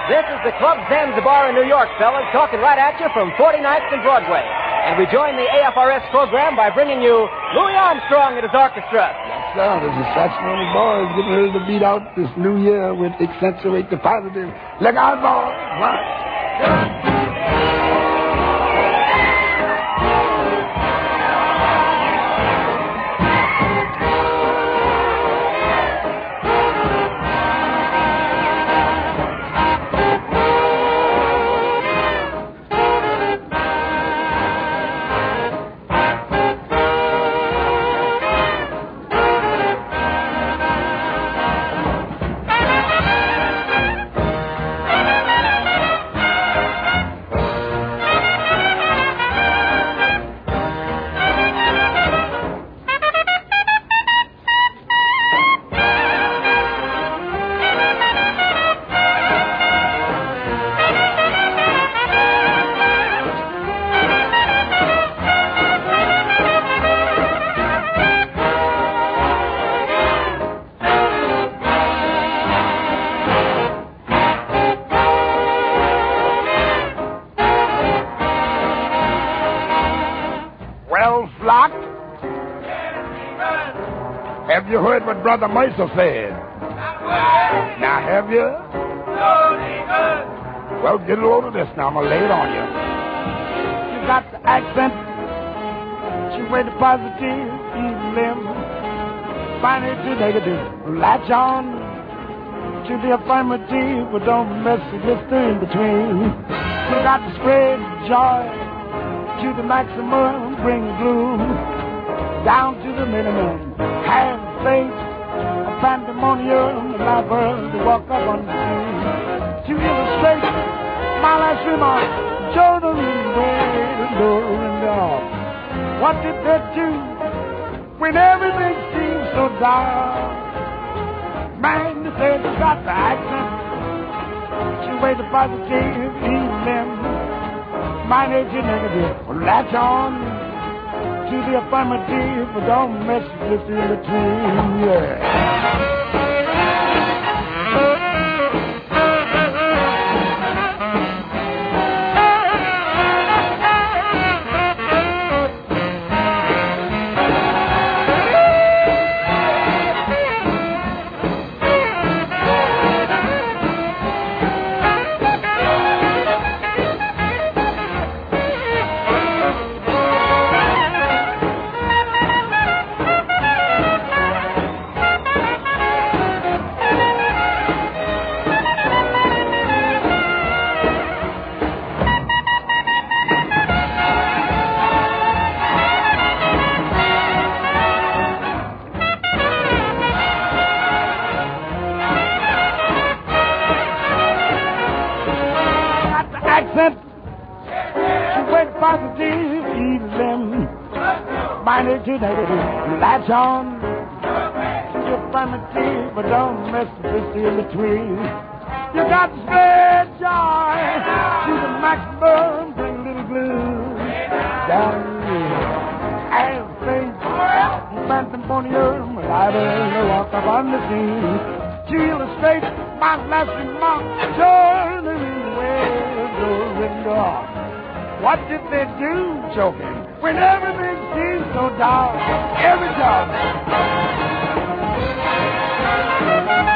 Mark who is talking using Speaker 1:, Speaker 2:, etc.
Speaker 1: This is the Club Zanzibar in New York, fellas, talking right at you from 49th and Broadway. And we join the AFRS program by bringing you Louis Armstrong and his orchestra.
Speaker 2: Yes, sir. This is Saxophone Boys getting ready to beat out this new year with Accentuate the Positive. Look out, boys. Watch. Have you heard what Brother Mercer said? Now, have you? Well, get a load of this now. I'm going to lay it on you. You got the accent. You weigh the positive, limb. Find it to negative. Latch on to the affirmative, but don't mess with this thing between. You got to spread joy to the maximum, bring gloom down to the minimum. Have faith, a pandemonium, allow birds to walk up on the scene. To illustrate my last remark, journaling and all. What did that do when everything seems so dark? Man, they said you got the accent. You weigh the positive, evening. Mine is your negative. Well, latch on to the affirmative, but don't mess with this in between, yeah. Accent, she went positive, even minded to negative. Latch on to your affirmative, but don't mess with this in between. You got to spread joy to the maximum, bring a little gloom down here. Have faith, pandemonium, and I will walk up on the scene to illustrate my last remark. Journaling what did they do, choking, when everything seems so dark? Every time.